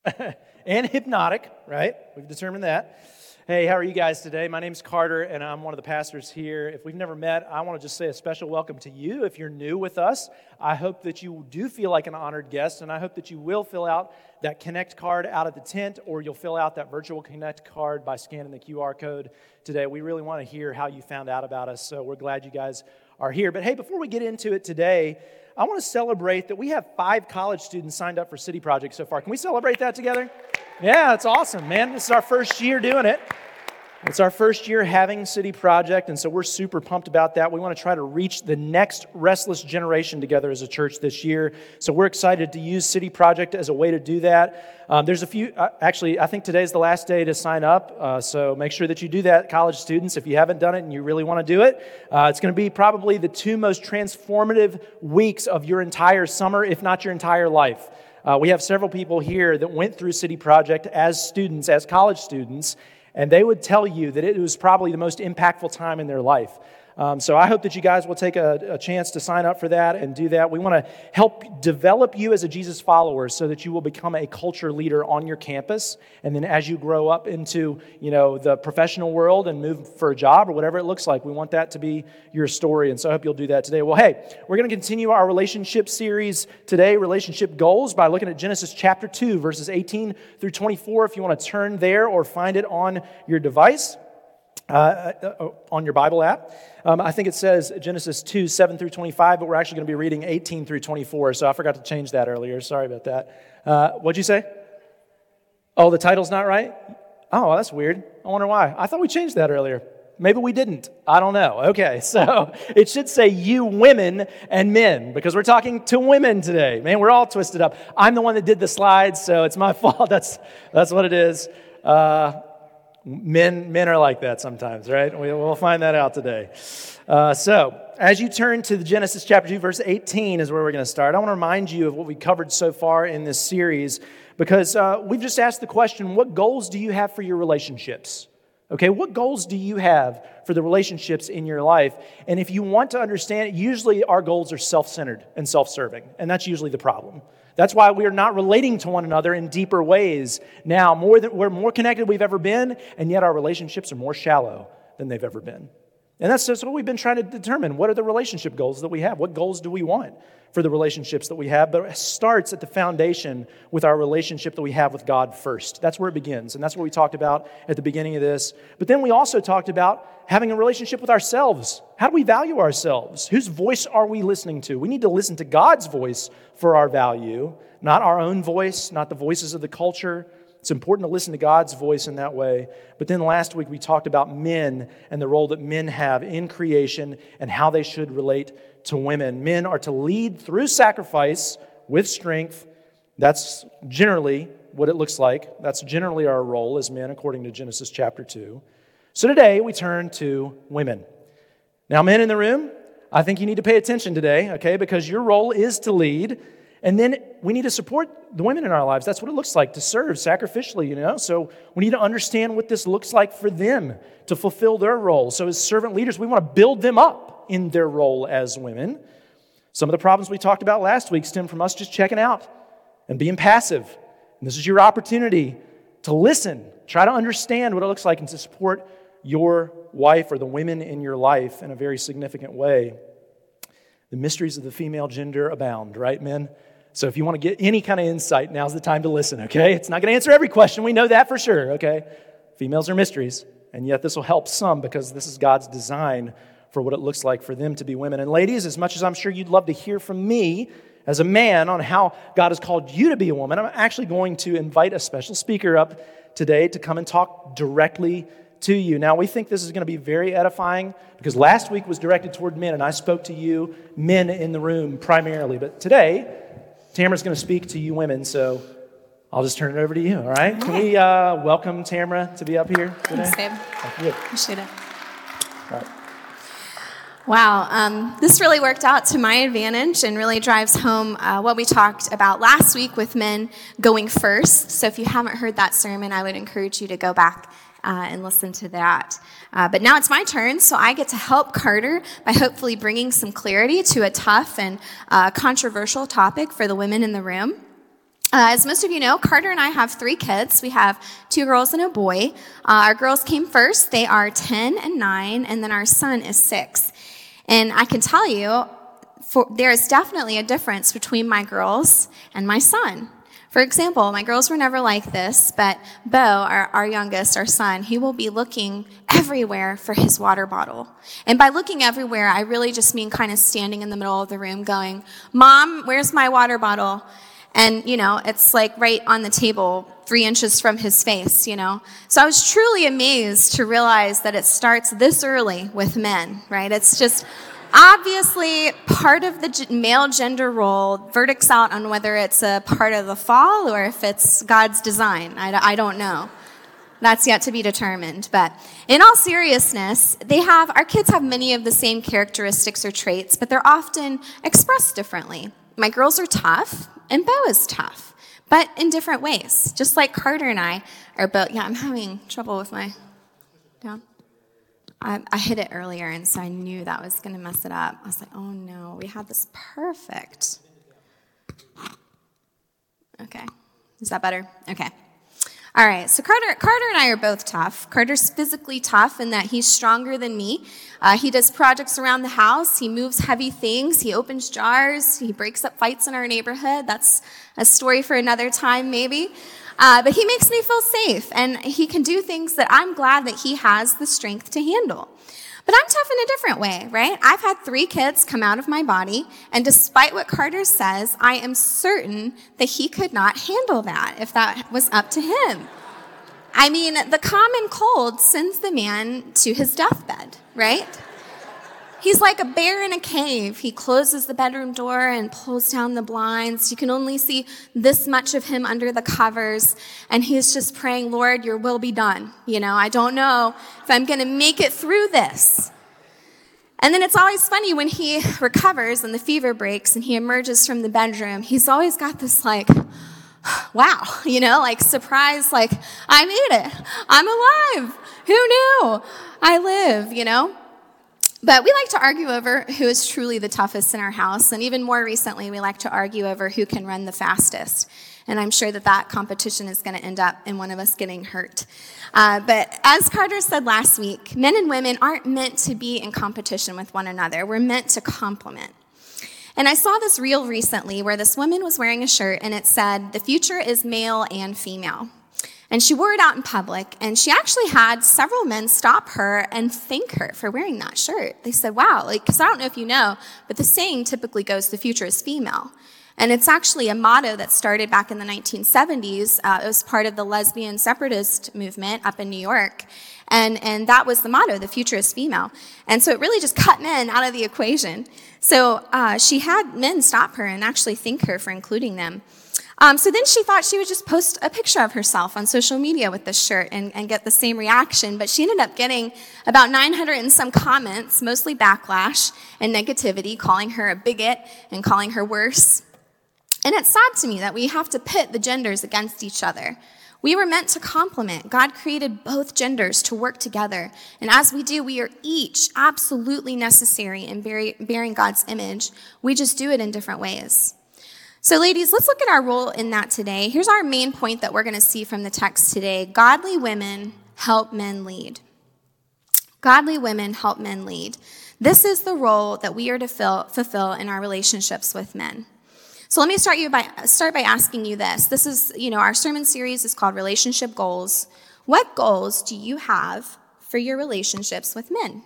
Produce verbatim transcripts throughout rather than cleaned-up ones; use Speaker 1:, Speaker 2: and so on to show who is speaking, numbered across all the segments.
Speaker 1: and hypnotic, right? We've determined that. Hey, how are you guys today? My name's Carter, and I'm one of the pastors here. If we've never met, I want to just say a special welcome to you. If you're new with us, I hope that you do feel like an honored guest, and I hope that you will fill out that Connect card out of the tent, or you'll fill out that virtual Connect card by scanning the Q R code today. We really want to hear how you found out about us, so we're glad you guys are here. But hey, before we get into it today, I want to celebrate that we have five college students signed up for City Project so far. Can we celebrate that together? Yeah, it's awesome, man. This is our first year doing it. It's our first year having City Project, and so we're super pumped about that. We want to try to reach the next restless generation together as a church this year. So we're excited to use City Project as a way to do that. Um, there's a few, uh, actually, I think today's the last day to sign up, uh, so make sure that you do that, college students, if you haven't done it and you really want to do it. Uh, it's going to be probably the two most transformative weeks of your entire summer, if not your entire life. Uh, we have several people here that went through City Project as students, as college students, and they would tell you that it was probably the most impactful time in their life. Um, so I hope that you guys will take a, a chance to sign up for that and do that. We want to help develop you as a Jesus follower so that you will become a culture leader on your campus. And then as you grow up into, you know, the professional world and move for a job or whatever it looks like, we want that to be your story. And so I hope you'll do that today. Well, hey, we're going to continue our relationship series today, Relationship Goals, by looking at Genesis chapter two, verses eighteen through twenty-four. If you want to turn there or find it on your device. Uh, uh, on your Bible app. Um, I think it says Genesis two, seven through twenty-five, but we're actually going to be reading eighteen through twenty-four, so I forgot to change that earlier. Sorry about that. Uh, what'd you say? Oh, the title's not right? Oh, that's weird. I wonder why. I thought we changed that earlier. Maybe we didn't. I don't know. Okay, so it should say you women and men, because we're talking to women today. Man, we're all twisted up. I'm the one that did the slides, so it's my fault. That's, that's what it is. Uh, Men men are like that sometimes, right? We, we'll find that out today. Uh, so, as you turn to the Genesis chapter two, verse eighteen is where we're going to start. I want to remind you of what we covered so far in this series, because uh, we've just asked the question, what goals do you have for your relationships? Okay, what goals do you have for the relationships in your life? And if you want to understand it, usually our goals are self-centered and self-serving, and that's usually the problem. That's why we are not relating to one another in deeper ways now. More than, we're more connected than we've ever been, and yet our relationships are more shallow than they've ever been. And that's just what we've been trying to determine. What are the relationship goals that we have? What goals do we want for the relationships that we have? But it starts at the foundation with our relationship that we have with God first. That's where it begins, and that's what we talked about at the beginning of this. But then we also talked about having a relationship with ourselves. How do we value ourselves? Whose voice are we listening to? We need to listen to God's voice for our value, not our own voice, not the voices of the culture. It's important to listen to God's voice in that way. But then last week we talked about men and the role that men have in creation and how they should relate to women. Men are to lead through sacrifice with strength. That's generally what it looks like. That's generally our role as men according to Genesis chapter two. So today we turn to women. Now, men in the room, I think you need to pay attention today, okay, because your role is to lead. And then we need to support the women in our lives. That's what it looks like to serve sacrificially, you know. So we need to understand what this looks like for them to fulfill their role. So as servant leaders, we want to build them up in their role as women. Some of the problems we talked about last week stem from us just checking out and being passive. And this is your opportunity to listen, try to understand what it looks like and to support your wife or the women in your life in a very significant way. The mysteries of the female gender abound, right, men? So if you want to get any kind of insight, now's the time to listen, okay? It's not going to answer every question. We know that for sure, okay? Females are mysteries, and yet this will help some because this is God's design for what it looks like for them to be women. And ladies, as much as I'm sure you'd love to hear from me as a man on how God has called you to be a woman, I'm actually going to invite a special speaker up today to come and talk directly to you. Now, we think this is going to be very edifying because last week was directed toward men, and I spoke to you men in the room primarily. But today, Tamara's going to speak to you women, so I'll just turn it over to you, all right? All right. Can we uh, welcome Tamara to be up here today?
Speaker 2: Thanks, Dave.
Speaker 1: Thank you.
Speaker 2: Appreciate it.
Speaker 1: All right.
Speaker 2: Wow, um, this really worked out to my advantage and really drives home uh, what we talked about last week with men going first. So if you haven't heard that sermon, I would encourage you to go back Uh, and listen to that. Uh, but now it's my turn, so I get to help Carter by hopefully bringing some clarity to a tough and uh, controversial topic for the women in the room. Uh, as most of you know, Carter and I have three kids. We have two girls and a boy. Uh, our girls came first. They are ten and nine, and then our son is six. And I can tell you, for, there is definitely a difference between my girls and my son. For example, my girls were never like this, but Bo, our, our youngest, our son, he will be looking everywhere for his water bottle. And by looking everywhere, I really just mean kind of standing in the middle of the room going, "Mom, where's my water bottle?" And, you know, it's like right on the table, three inches from his face, you know. So I was truly amazed to realize that it starts this early with men, right? It's just obviously part of the male gender role. Verdict's out on whether it's a part of the fall or if it's God's design. I, I don't know. That's yet to be determined. But in all seriousness, they have, our kids have many of the same characteristics or traits, but they're often expressed differently. My girls are tough, and Bo is tough, but in different ways. Just like Carter and I are both, yeah, I'm having trouble with my, down. I, I hit it earlier, and so I knew that was going to mess it up. I was like, oh no, we had this perfect. Okay, is that better? Okay. All right, so Carter, Carter and I are both tough. Carter's physically tough in that he's stronger than me. Uh, he does projects around the house. He moves heavy things. He opens jars. He breaks up fights in our neighborhood. That's a story for another time, maybe. Uh, but he makes me feel safe, and he can do things that I'm glad that he has the strength to handle. But I'm tough in a different way, right? I've had three kids come out of my body, and despite what Carter says, I am certain that he could not handle that if that was up to him. I mean, the common cold sends the man to his deathbed, right? He's like a bear in a cave. He closes the bedroom door and pulls down the blinds. You can only see this much of him under the covers. And he's just praying, "Lord, your will be done. You know, I don't know if I'm going to make it through this." And then it's always funny when he recovers and the fever breaks and he emerges from the bedroom. He's always got this like, wow, you know, like surprise, like, I made it. I'm alive. Who knew? I live, you know? But we like to argue over who is truly the toughest in our house. And even more recently, we like to argue over who can run the fastest. And I'm sure that that competition is going to end up in one of us getting hurt. Uh, but as Carter said last week, men and women aren't meant to be in competition with one another. We're meant to complement. And I saw this reel recently where this woman was wearing a shirt and it said, "The future is male and female." And she wore it out in public, and she actually had several men stop her and thank her for wearing that shirt. They said, wow, like, because I don't know if you know, but the saying typically goes, "The future is female." And it's actually a motto that started back in the nineteen seventies. Uh, it was part of the lesbian separatist movement up in New York. And, and that was the motto, "The future is female." And so it really just cut men out of the equation. So uh, she had men stop her and actually thank her for including them. Um, so then she thought she would just post a picture of herself on social media with this shirt and, and get the same reaction. But she ended up getting about nine hundred and some comments, mostly backlash and negativity, calling her a bigot and calling her worse. And it's sad to me that we have to pit the genders against each other. We were meant to complement. God created both genders to work together. And as we do, we are each absolutely necessary in bearing God's image. We just do it in different ways. So ladies, let's look at our role in that today. Here's our main point that we're going to see from the text today. Godly women help men lead. Godly women help men lead. This is the role that we are to fill, fulfill in our relationships with men. So let me start you by start by asking you this. This is, you know, our sermon series is called Relationship Goals. What goals do you have for your relationships with men?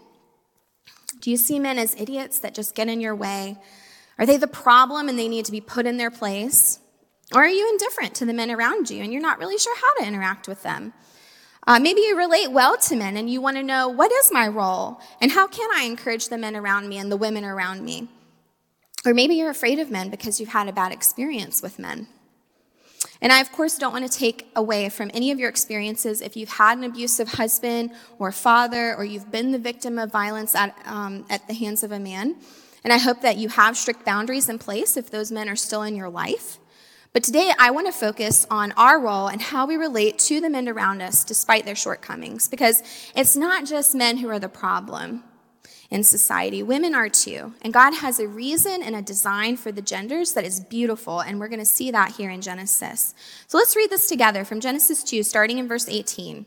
Speaker 2: Do you see men as idiots that just get in your way? Are they the problem and they need to be put in their place? Or are you indifferent to the men around you and you're not really sure how to interact with them? Uh, maybe you relate well to men and you want to know, what is my role? And how can I encourage the men around me and the women around me? Or maybe you're afraid of men because you've had a bad experience with men. And I, of course, don't want to take away from any of your experiences if you've had an abusive husband or father or you've been the victim of violence at, um, at the hands of a man. And I hope that you have strict boundaries in place if those men are still in your life. But today, I want to focus on our role and how we relate to the men around us despite their shortcomings. Because it's not just men who are the problem. in society. Women are too. And God has a reason and a design for the genders that is beautiful, and we're going to see that here in Genesis. So let's read this together from Genesis two, starting in verse eighteen.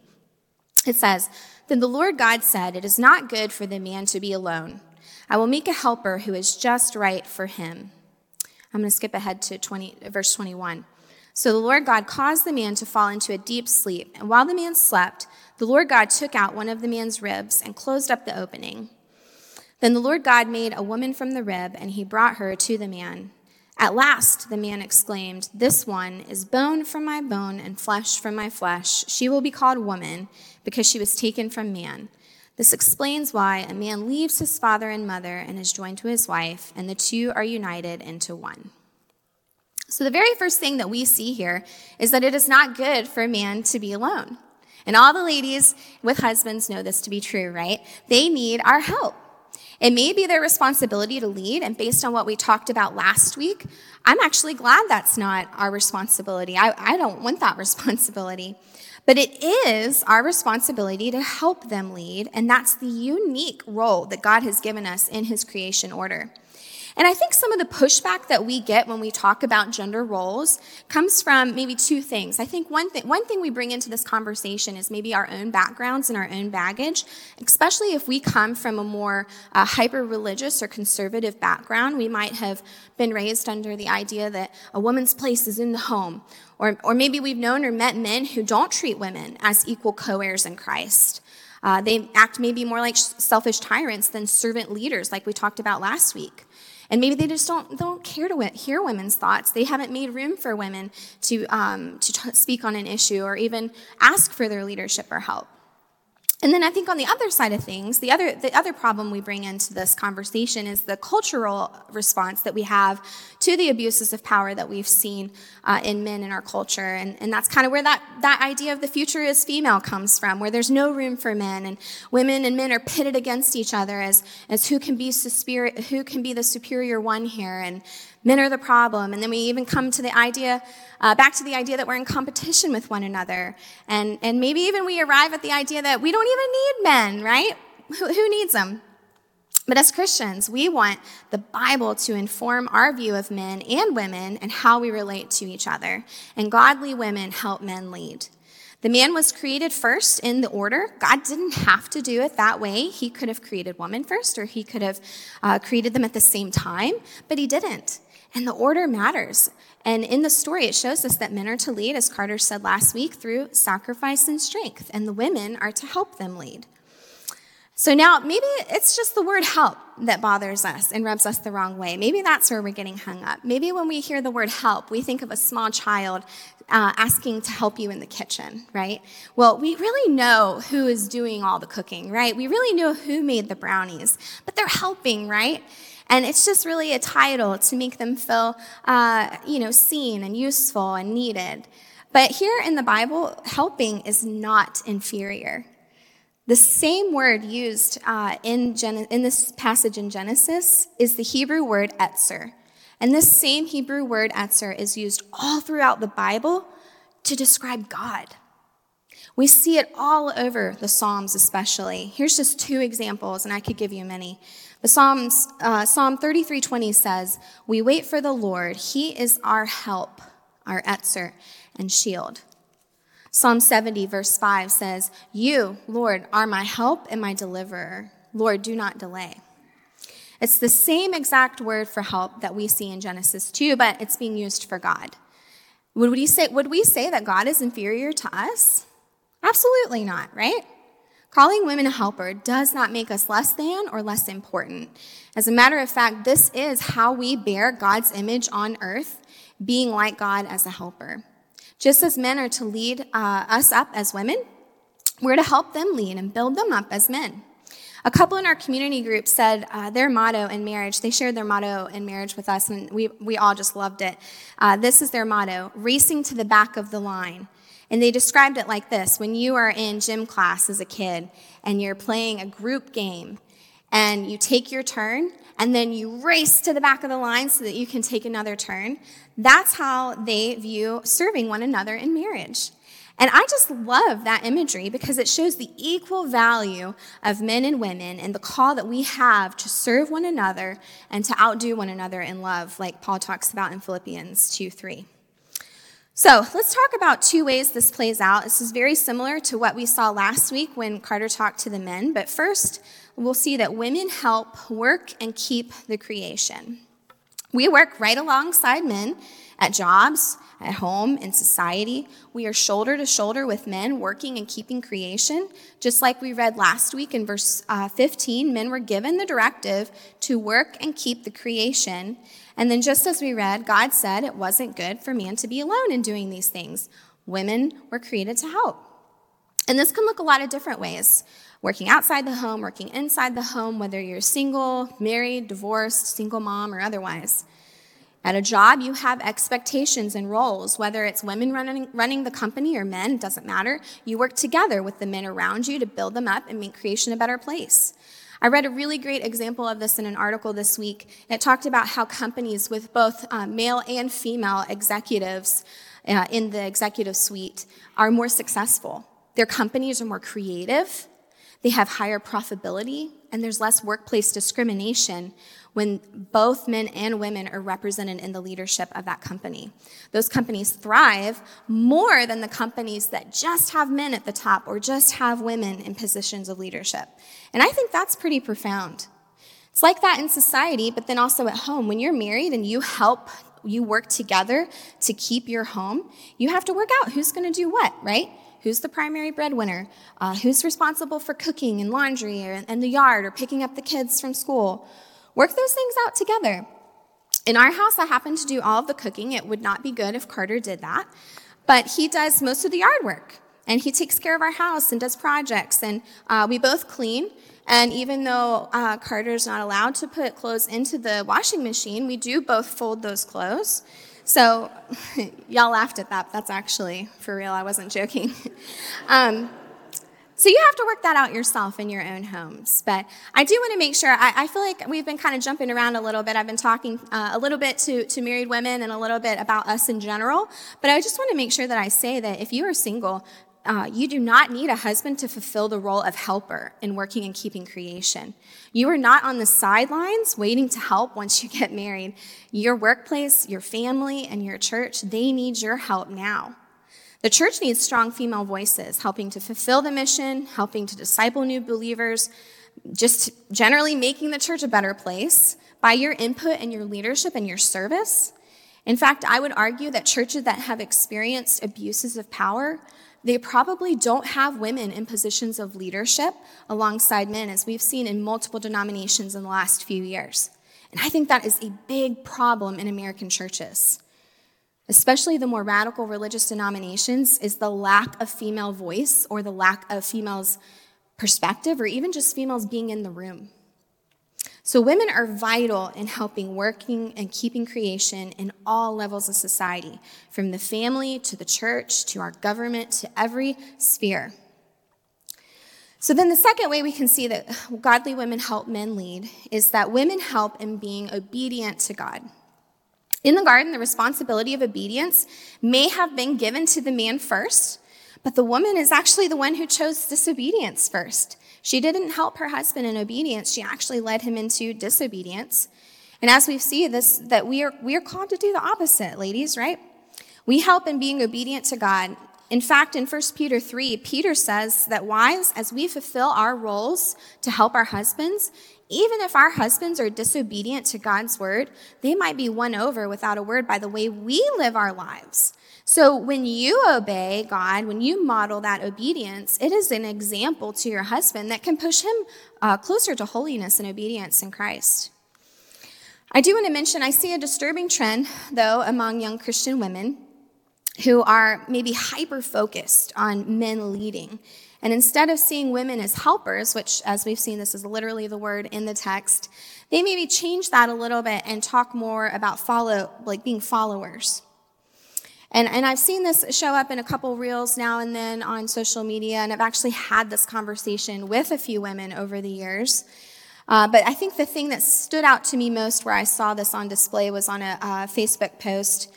Speaker 2: It says, "Then the Lord God said, 'It is not good for the man to be alone. I will make a helper who is just right for him.'" I'm going to skip ahead to twenty, verse twenty-one. "So the Lord God caused the man to fall into a deep sleep, and while the man slept, the Lord God took out one of the man's ribs and closed up the opening. Then the Lord God made a woman from the rib, and he brought her to the man. At last, the man exclaimed, 'This one is bone from my bone and flesh from my flesh. She will be called woman because she was taken from man.' This explains why a man leaves his father and mother and is joined to his wife, and the two are united into one." So the very first thing that we see here is that it is not good for a man to be alone. And all the ladies with husbands know this to be true, right? They need our help. It may be their responsibility to lead, and based on what we talked about last week, I'm actually glad that's not our responsibility. I, I don't want that responsibility. But it is our responsibility to help them lead, and that's the unique role that God has given us in his creation order. And I think some of the pushback that we get when we talk about gender roles comes from maybe two things. I think one thing, one thing we bring into this conversation is maybe our own backgrounds and our own baggage, especially if we come from a more uh, hyper-religious or conservative background. We might have been raised under the idea that a woman's place is in the home, or, or maybe we've known or met men who don't treat women as equal co-heirs in Christ. Uh, they act maybe more like selfish tyrants than servant leaders, like we talked about last week. And maybe they just don't don't care to hear women's thoughts. They haven't made room for women to um, to t- speak on an issue or even ask for their leadership or help. And then I think on the other side of things, the other the other problem we bring into this conversation is the cultural response that we have to the abuses of power that we've seen uh, in men in our culture. And, and that's kind of where that, that idea of the future is female comes from, where there's no room for men, and women and men are pitted against each other as, as who can be superior, who can be the superior one here, and men are the problem. And then we even come to the idea, uh, back to the idea that we're in competition with one another. And, and maybe even we arrive at the idea that we don't even need men, right? Who, who needs them? But as Christians, we want the Bible to inform our view of men and women and how we relate to each other. And godly women help men lead. The man was created first in the order. God didn't have to do it that way. He could have created woman first, or he could have uh, created them at the same time, but he didn't. And the order matters. And in the story, it shows us that men are to lead, as Carter said last week, through sacrifice and strength, and the women are to help them lead. So now, maybe it's just the word help that bothers us and rubs us the wrong way. Maybe that's where we're getting hung up. Maybe when we hear the word help, we think of a small child uh, asking to help you in the kitchen, right? Well, we really know who is doing all the cooking, right? We really know who made the brownies, but they're helping, right? And it's just really a title to make them feel, uh, you know, seen and useful and needed. But here in the Bible, helping is not inferior. The same word used uh, in, Gen- in this passage in Genesis is the Hebrew word etzer. And this same Hebrew word etzer is used all throughout the Bible to describe God. We see it all over the Psalms especially. Here's just two examples, and I could give you many. The Psalms, uh, Psalm thirty-three twenty says, "We wait for the Lord. He is our help, our etzer and shield." Psalm seventy, verse five says, "You, Lord, are my help and my deliverer. Lord, do not delay." It's the same exact word for help that we see in Genesis two, but it's being used for God. Would we say, would we say that God is inferior to us? Absolutely not, right? Calling women a helper does not make us less than or less important. As a matter of fact, this is how we bear God's image on earth, being like God as a helper. Just as men are to lead uh, us up as women, we're to help them lead and build them up as men. A couple in our community group said uh, their motto in marriage, they shared their motto in marriage with us, and we, we all just loved it. Uh, this is their motto: racing to the back of the line. And they described it like this: when you are in gym class as a kid and you're playing a group game and you take your turn and then you race to the back of the line so that you can take another turn, that's how they view serving one another in marriage. And I just love that imagery because it shows the equal value of men and women and the call that we have to serve one another and to outdo one another in love, like Paul talks about in Philippians two three. So let's talk about two ways this plays out. This is very similar to what we saw last week when Carter talked to the men. But first, we'll see that women help work and keep the creation. We work right alongside men at jobs, at home, in society. We are shoulder to shoulder with men working and keeping creation. Just like we read last week in verse uh, fifteen, men were given the directive to work and keep the creation. And then just as we read, God said it wasn't good for man to be alone in doing these things. Women were created to help. And this can look a lot of different ways. Working outside the home, working inside the home, whether you're single, married, divorced, single mom, or otherwise. At a job, you have expectations and roles, whether it's women running, running the company or men, it doesn't matter. You work together with the men around you to build them up and make creation a better place. I read a really great example of this in an article this week. It talked about how companies with both uh, male and female executives uh, in the executive suite are more successful. Their companies are more creative, they have higher profitability, and there's less workplace discrimination when both men and women are represented in the leadership of that company. Those companies thrive more than the companies that just have men at the top or just have women in positions of leadership. And I think that's pretty profound. It's like that in society, but then also at home. When you're married and you help, you work together to keep your home, you have to work out who's going to do what, right? Who's the primary breadwinner? Uh, who's responsible for cooking and laundry or, and the yard or picking up the kids from school? Work those things out together. In our house, I happen to do all of the cooking. It would not be good if Carter did that. But he does most of the yard work. And he takes care of our house and does projects. And uh, we both clean. And even though uh, Carter's not allowed to put clothes into the washing machine, we do both fold those clothes. So y'all laughed at that. That's actually for real. I wasn't joking. um, So you have to work that out yourself in your own homes. But I do want to make sure, I, I feel like we've been kind of jumping around a little bit. I've been talking uh, a little bit to, to married women and a little bit about us in general. But I just want to make sure that I say that if you are single, uh, you do not need a husband to fulfill the role of helper in working and keeping creation. You are not on the sidelines waiting to help once you get married. Your workplace, your family, and your church, they need your help now. The church needs strong female voices, helping to fulfill the mission, helping to disciple new believers, just generally making the church a better place by your input and your leadership and your service. In fact, I would argue that churches that have experienced abuses of power, they probably don't have women in positions of leadership alongside men, as we've seen in multiple denominations in the last few years. And I think that is a big problem in American churches. Especially the more radical religious denominations, is the lack of female voice or the lack of females' perspective or even just females being in the room. So women are vital in helping working and keeping creation in all levels of society, from the family to the church to our government to every sphere. So then the second way we can see that godly women help men lead is that women help in being obedient to God. In the garden, the responsibility of obedience may have been given to the man first, but the woman is actually the one who chose disobedience first. She didn't help her husband in obedience. She actually led him into disobedience. And as we see this, that we are, we are called to do the opposite, ladies, right? We help in being obedient to God. In fact, in First Peter three, Peter says that wives, as we fulfill our roles to help our husbands, even if our husbands are disobedient to God's word, they might be won over without a word by the way we live our lives. So when you obey God, when you model that obedience, it is an example to your husband that can push him uh, closer to holiness and obedience in Christ. I do want to mention, I see a disturbing trend, though, among young Christian women who are maybe hyper-focused on men leading. And instead of seeing women as helpers, which, as we've seen, this is literally the word in the text, they maybe change that a little bit and talk more about follow, like being followers. And, and I've seen this show up in a couple reels now and then on social media, and I've actually had this conversation with a few women over the years. Uh, but I think the thing that stood out to me most where I saw this on display was on a uh, Facebook post.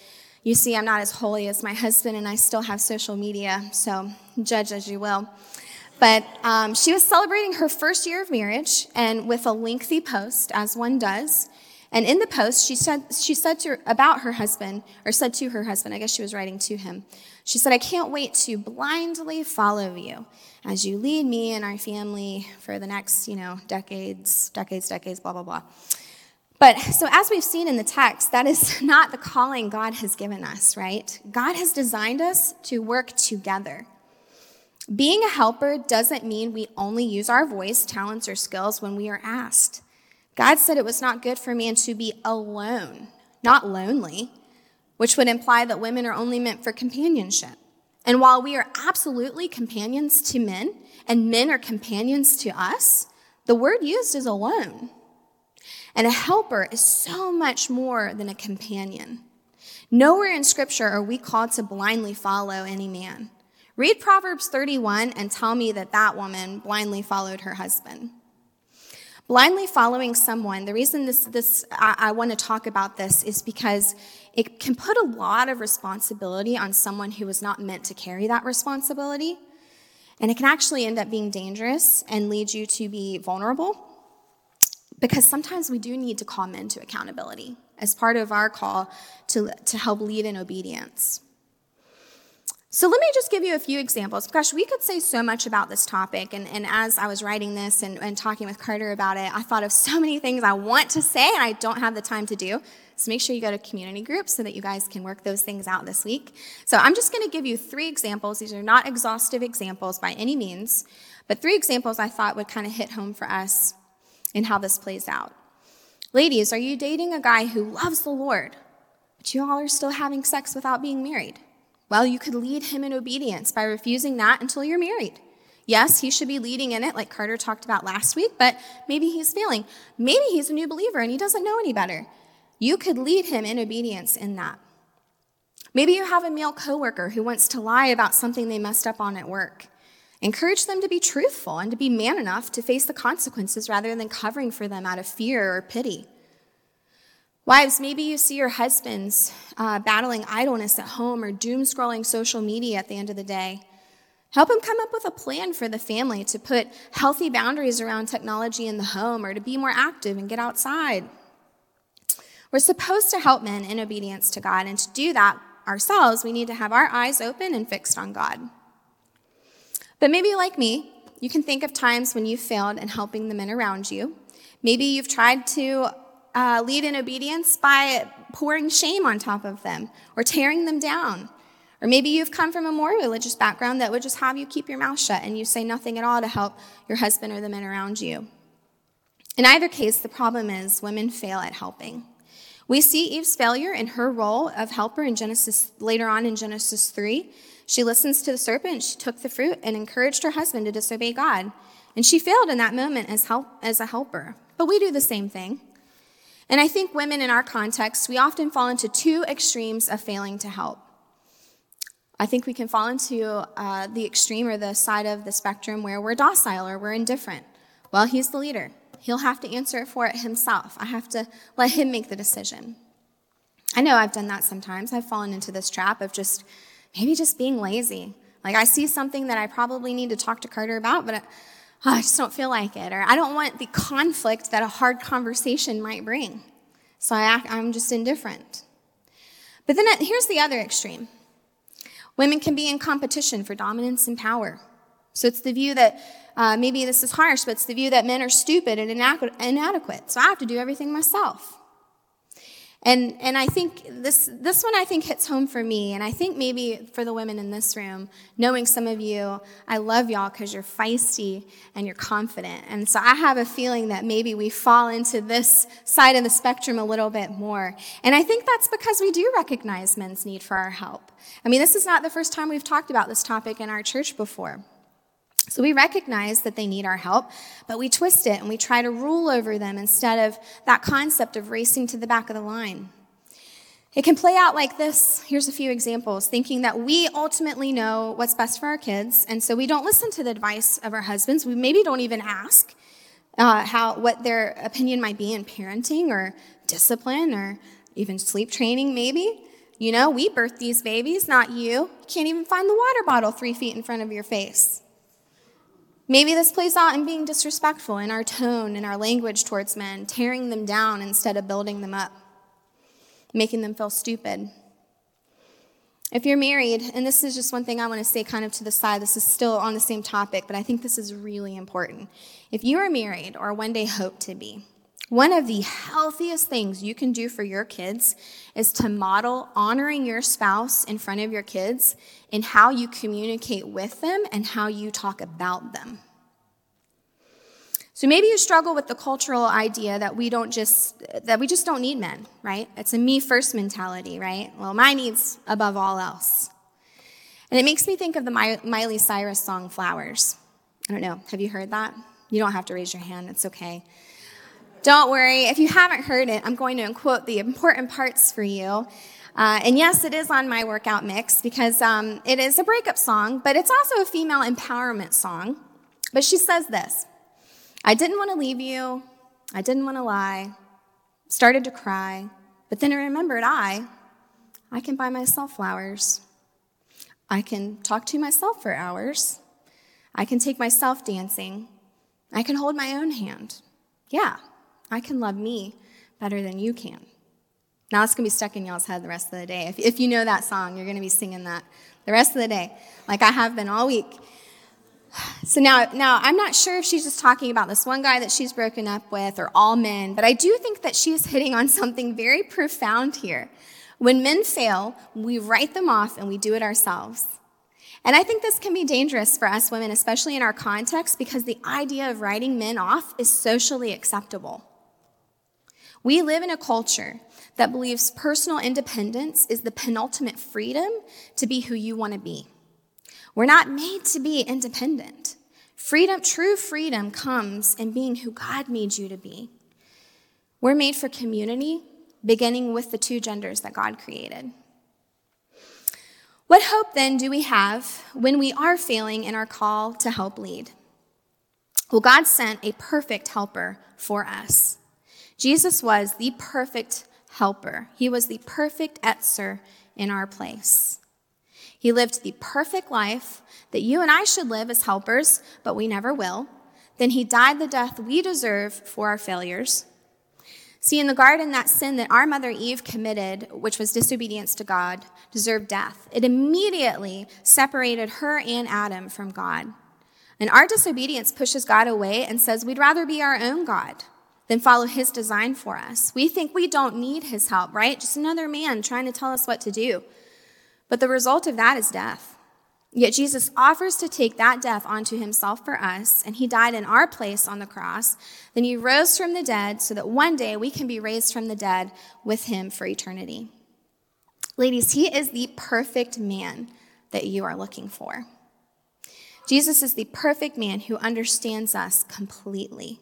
Speaker 2: You see, I'm not as holy as my husband, and I still have social media, so judge as you will. But um, she was celebrating her first year of marriage, and with a lengthy post, as one does. And in the post, she said she said to her, about her husband, or said to her husband, I guess she was writing to him. She said, I can't wait to blindly follow you as you lead me and our family for the next, you know, decades, decades, decades, blah, blah, blah. But so as we've seen in the text, that is not the calling God has given us, right? God has designed us to work together. Being a helper doesn't mean we only use our voice, talents, or skills when we are asked. God said it was not good for man to be alone, not lonely, which would imply that women are only meant for companionship. And while we are absolutely companions to men, and men are companions to us, the word used is alone. And a helper is so much more than a companion. Nowhere in Scripture are we called to blindly follow any man. Read Proverbs thirty-one and tell me that that woman blindly followed her husband. Blindly following someone, the reason this, this I, I want to talk about this is because it can put a lot of responsibility on someone who was not meant to carry that responsibility. And it can actually end up being dangerous and lead you to be vulnerable, because sometimes we do need to call men to accountability as part of our call to, to help lead in obedience. So let me just give you a few examples. Gosh, we could say so much about this topic, and, and as I was writing this and, and talking with Carter about it, I thought of so many things I want to say and I don't have the time to do. So make sure you go to community groups so that you guys can work those things out this week. So I'm just going to give you three examples. These are not exhaustive examples by any means, but three examples I thought would kind of hit home for us in how this plays out. Ladies, are you dating a guy who loves the Lord, but you all are still having sex without being married? Well, you could lead him in obedience by refusing that until you're married. Yes, he should be leading in it like Carter talked about last week, but maybe he's failing. Maybe he's a new believer and he doesn't know any better. You could lead him in obedience in that. Maybe you have a male coworker who wants to lie about something they messed up on at work. Encourage them to be truthful and to be man enough to face the consequences rather than covering for them out of fear or pity. Wives, maybe you see your husbands uh, battling idleness at home or doom scrolling social media at the end of the day. Help him come up with a plan for the family to put healthy boundaries around technology in the home or to be more active and get outside. We're supposed to help men in obedience to God, and to do that ourselves, we need to have our eyes open and fixed on God. But maybe like me, you can think of times when you failed in helping the men around you. Maybe you've tried to Uh, lead in obedience by pouring shame on top of them or tearing them down. Or maybe you've come from a more religious background that would just have you keep your mouth shut and you say nothing at all to help your husband or the men around you. In either case, the problem is women fail at helping. We see Eve's failure in her role of helper in Genesis, later on in Genesis three. She listens to the serpent, she took the fruit and encouraged her husband to disobey God. And she failed in that moment as help, as a helper. But we do the same thing. And I think women in our context, we often fall into two extremes of failing to help. I think we can fall into uh, the extreme or the side of the spectrum where we're docile or we're indifferent. Well, he's the leader. He'll have to answer for it himself. I have to let him make the decision. I know I've done that sometimes. I've fallen into this trap of just maybe just being lazy. Like I see something that I probably need to talk to Carter about, but I, oh, I just don't feel like it. Or I don't want the conflict that a hard conversation might bring. So I act, I'm just indifferent. But then here's the other extreme. Women can be in competition for dominance and power. So it's the view that, uh, maybe this is harsh, but it's the view that men are stupid and inadequate. So I have to do everything myself. And and I think this this one I think hits home for me, and I think maybe for the women in this room, knowing some of you, I love y'all because you're feisty and you're confident. And so I have a feeling that maybe we fall into this side of the spectrum a little bit more. And I think that's because we do recognize men's need for our help. I mean, this is not the first time we've talked about this topic in our church before. So we recognize that they need our help, but we twist it and we try to rule over them instead of that concept of racing to the back of the line. It can play out like this. Here's a few examples. Thinking that we ultimately know what's best for our kids, and so we don't listen to the advice of our husbands. We maybe don't even ask uh, how what their opinion might be in parenting or discipline or even sleep training maybe. You know, we birthed these babies, not you. You can't even find the water bottle three feet in front of your face. Maybe this plays out in being disrespectful in our tone and our language towards men, tearing them down instead of building them up, making them feel stupid. If you're married, and this is just one thing I want to say kind of to the side, this is still on the same topic, but I think this is really important. If you are married or one day hope to be, one of the healthiest things you can do for your kids is to model honoring your spouse in front of your kids in how you communicate with them and how you talk about them. So maybe you struggle with the cultural idea that we don't just that we just don't need men, right? It's a me first mentality, right? Well, my needs above all else. And it makes me think of the Miley Cyrus song Flowers. I don't know, have you heard that? You don't have to raise your hand, it's okay. Don't worry, if you haven't heard it, I'm going to quote the important parts for you. Uh, and yes, it is on my workout mix because um, it is a breakup song, but it's also a female empowerment song. But she says this: I didn't want to leave you, I didn't want to lie, started to cry, but then I remembered I, I can buy myself flowers. I can talk to myself for hours. I can take myself dancing. I can hold my own hand. Yeah, I can love me better than you can. Now it's going to be stuck in y'all's head the rest of the day. If, if you know that song, you're going to be singing that the rest of the day, like I have been all week. So now, now I'm not sure if she's just talking about this one guy that she's broken up with or all men, but I do think that she's hitting on something very profound here. When men fail, we write them off and we do it ourselves. And I think this can be dangerous for us women, especially in our context, because the idea of writing men off is socially acceptable. We live in a culture that believes personal independence is the penultimate freedom to be who you want to be. We're not made to be independent. Freedom, true freedom comes in being who God made you to be. We're made for community, beginning with the two genders that God created. What hope then do we have when we are failing in our call to help lead? Well, God sent a perfect helper for us. Jesus was the perfect helper. He was the perfect Etzer in our place. He lived the perfect life that you and I should live as helpers, but we never will. Then he died the death we deserve for our failures. See, in the garden, that sin that our mother Eve committed, which was disobedience to God, deserved death. It immediately separated her and Adam from God. And our disobedience pushes God away and says we'd rather be our own God than follow his design for us. We think we don't need his help, right? Just another man trying to tell us what to do. But the result of that is death. Yet Jesus offers to take that death onto himself for us, and he died in our place on the cross. Then he rose from the dead so that one day we can be raised from the dead with him for eternity. Ladies, he is the perfect man that you are looking for. Jesus is the perfect man who understands us completely.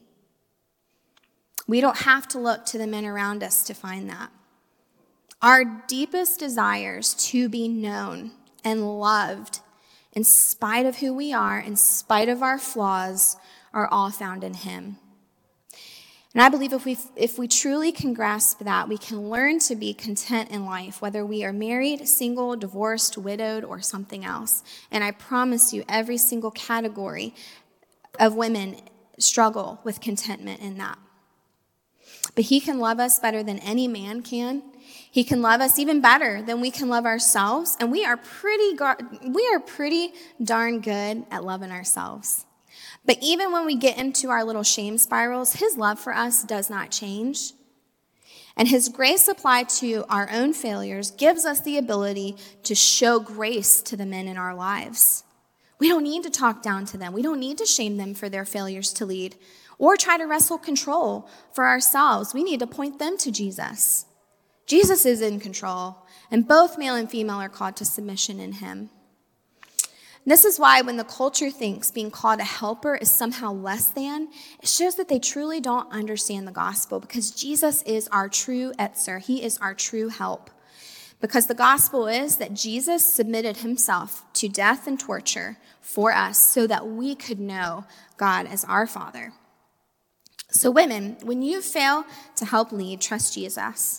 Speaker 2: We don't have to look to the men around us to find that. Our deepest desires to be known and loved in spite of who we are, in spite of our flaws, are all found in him. And I believe if we if we truly can grasp that, we can learn to be content in life, whether we are married, single, divorced, widowed, or something else. And I promise you, every single category of women struggle with contentment in that. But he can love us better than any man can. He can love us even better than we can love ourselves. And we are pretty gar- we are pretty darn good at loving ourselves. But even when we get into our little shame spirals, his love for us does not change. And his grace applied to our own failures gives us the ability to show grace to the men in our lives. We don't need to talk down to them. We don't need to shame them for their failures to lead or try to wrestle control for ourselves. We need to point them to Jesus. Jesus is in control, and both male and female are called to submission in him. This is why when the culture thinks being called a helper is somehow less than, it shows that they truly don't understand the gospel, because Jesus is our true Etzer. He is our true help. Because the gospel is that Jesus submitted himself to death and torture for us so that we could know God as our Father. So women, when you fail to help lead, trust Jesus.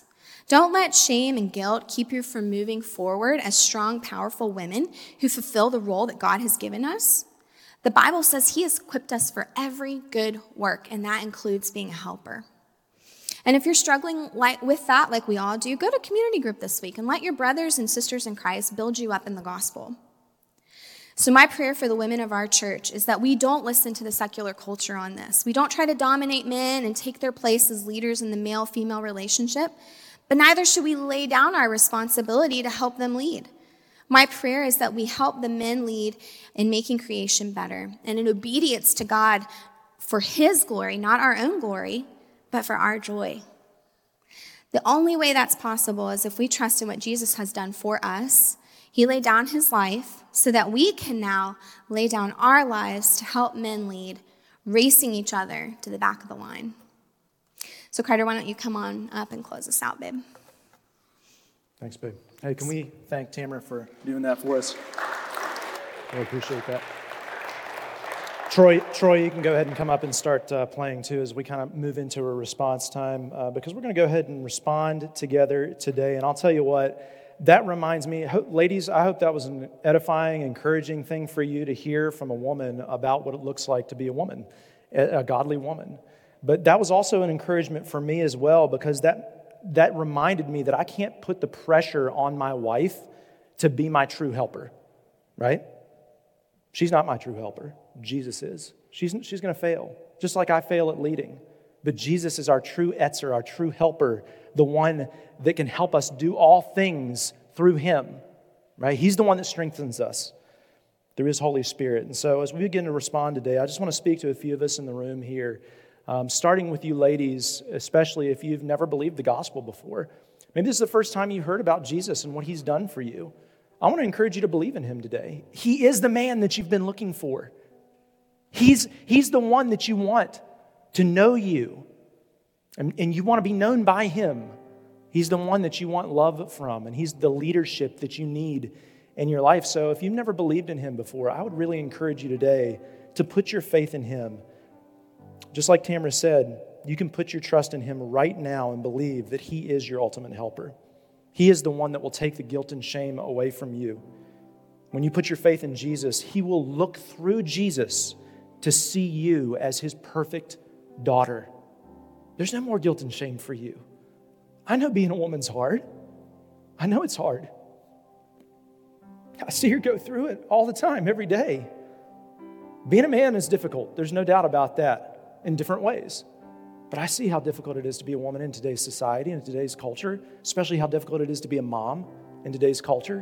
Speaker 2: Don't let shame and guilt keep you from moving forward as strong, powerful women who fulfill the role that God has given us. The Bible says he has equipped us for every good work, and that includes being a helper. And if you're struggling like, with that, like we all do, go to community group this week and let your brothers and sisters in Christ build you up in the gospel. So my prayer for the women of our church is that we don't listen to the secular culture on this. We don't try to dominate men and take their place as leaders in the male-female relationship, but neither should we lay down our responsibility to help them lead. My prayer is that we help the men lead in making creation better and in obedience to God for his glory, not our own glory, but for our joy. The only way that's possible is if we trust in what Jesus has done for us. He laid down his life so that we can now lay down our lives to help men lead, racing each other to the back of the line. So Carter, why don't you come on up and close us out, babe?
Speaker 1: Thanks, babe. Hey, can we thank Tamara for doing that for us? Really appreciate that. Troy, Troy, you can go ahead and come up and start uh, playing too as we kind of move into a response time uh, because we're going to go ahead and respond together today. And I'll tell you what, that reminds me, ho- ladies, I hope that was an edifying, encouraging thing for you to hear from a woman about what it looks like to be a woman, a, a godly woman. But that was also an encouragement for me as well because that that reminded me that I can't put the pressure on my wife to be my true helper, right? She's not my true helper. Jesus is. She's, she's going to fail, just like I fail at leading. But Jesus is our true Etzer, our true helper, the one that can help us do all things through him, right? He's the one that strengthens us through his Holy Spirit. And so as we begin to respond today, I just want to speak to a few of us in the room here, um, starting with you ladies, especially if you've never believed the gospel before. Maybe this is the first time you heard about Jesus and what he's done for you. I want to encourage you to believe in him today. He is the man that you've been looking for. He's, he's the one that you want to know you, and, and you want to be known by him. He's the one that you want love from, and he's the leadership that you need in your life. So if you've never believed in him before, I would really encourage you today to put your faith in him. Just like Tamara said, you can put your trust in him right now and believe that he is your ultimate helper. He is the one that will take the guilt and shame away from you. When you put your faith in Jesus, he will look through Jesus to see you as his perfect daughter. There's no more guilt and shame for you. I know being a woman's hard. I know it's hard. I see her go through it all the time, every day. Being a man is difficult. There's no doubt about that in different ways. But I see how difficult it is to be a woman in today's society and today's culture, especially how difficult it is to be a mom in today's culture.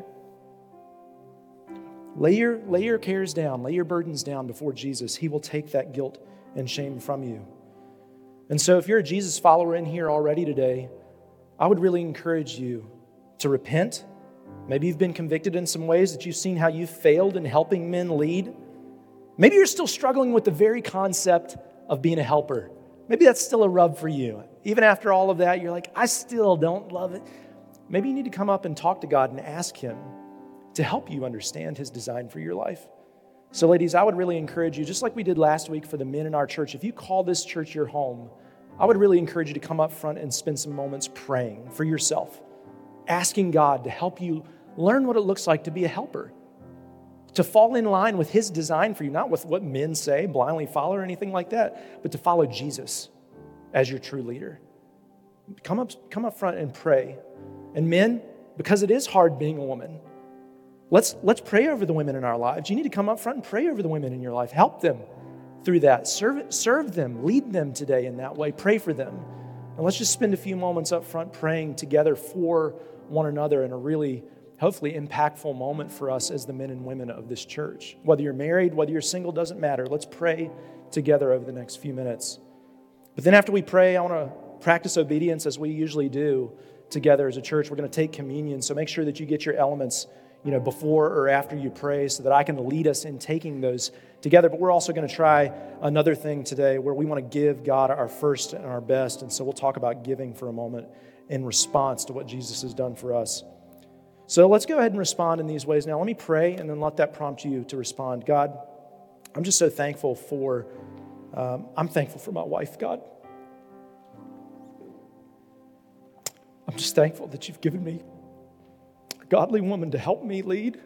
Speaker 1: Lay your, lay your cares down, lay your burdens down before Jesus. He will take that guilt and shame from you. And so if you're a Jesus follower in here already today, I would really encourage you to repent. Maybe you've been convicted in some ways that you've seen how you've failed in helping men lead. Maybe you're still struggling with the very concept of being a helper. Maybe that's still a rub for you. Even after all of that, you're like, I still don't love it. Maybe you need to come up and talk to God and ask him to help you understand his design for your life. So ladies, I would really encourage you, just like we did last week for the men in our church, if you call this church your home, I would really encourage you to come up front and spend some moments praying for yourself, asking God to help you learn what it looks like to be a helper, to fall in line with his design for you, not with what men say, blindly follow or anything like that, but to follow Jesus as your true leader. Come up, come up front and pray. And men, because it is hard being a woman, let's, let's pray over the women in our lives. You need to come up front and pray over the women in your life. Help them through that. Serve, serve them. Lead them today in that way. Pray for them. And let's just spend a few moments up front praying together for one another in a really, hopefully, impactful moment for us as the men and women of this church. Whether you're married, whether you're single, doesn't matter. Let's pray together over the next few minutes. But then after we pray, I want to practice obedience as we usually do together as a church. We're going to take communion, so make sure that you get your elements, you know, before or after you pray so that I can lead us in taking those together. But we're also going to try another thing today where we want to give God our first and our best. And so we'll talk about giving for a moment in response to what Jesus has done for us. So let's go ahead and respond in these ways. Now let me pray and then let that prompt you to respond. God, I'm just so thankful for, um, I'm thankful for my wife, God. I'm I'm just thankful that you've given me a godly woman to help me lead,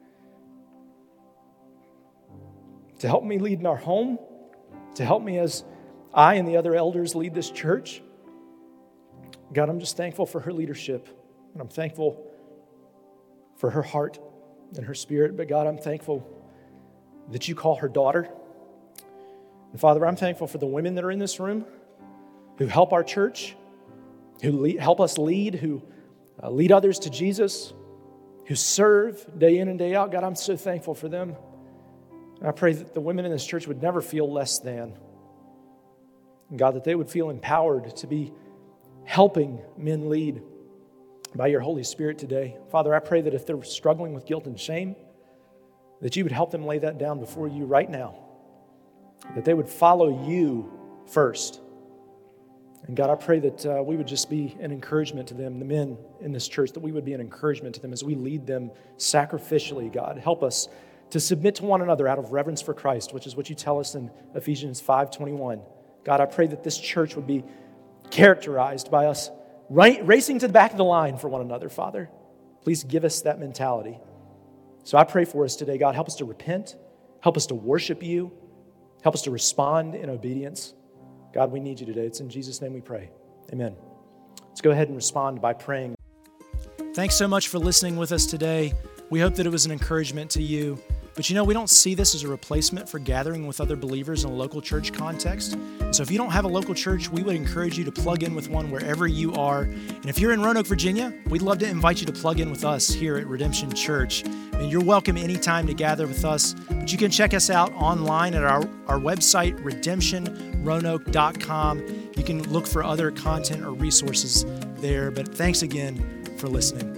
Speaker 1: to help me lead in our home, to help me as I and the other elders lead this church. God, I'm just thankful for her leadership, and I'm thankful for her heart and her spirit. But God, I'm thankful that you call her daughter. And Father, I'm thankful for the women that are in this room who help our church, who lead, help us lead, who uh, lead others to Jesus, who serve day in and day out. God, I'm so thankful for them. And I pray that the women in this church would never feel less than. And God, that they would feel empowered to be helping men lead by your Holy Spirit today. Father, I pray that if they're struggling with guilt and shame, that you would help them lay that down before you right now. That they would follow you first. And God, I pray that uh, we would just be an encouragement to them, the men in this church, that we would be an encouragement to them as we lead them sacrificially, God. Help us to submit to one another out of reverence for Christ, which is what you tell us in Ephesians five twenty-one. God, I pray that this church would be characterized by us right, racing to the back of the line for one another, Father. Please give us that mentality. So I pray for us today, God. Help us to repent. Help us to worship you. Help us to respond in obedience. God, we need you today. It's in Jesus' name we pray. Amen. Let's go ahead and respond by praying. Thanks so much for listening with us today. We hope that it was an encouragement to you. But you know, we don't see this as a replacement for gathering with other believers in a local church context. And so if you don't have a local church, we would encourage you to plug in with one wherever you are. And if you're in Roanoke, Virginia, we'd love to invite you to plug in with us here at Redemption Church. And you're welcome anytime to gather with us. But you can check us out online at our, our website, redemption roanoke dot com. You can look for other content or resources there. But thanks again for listening.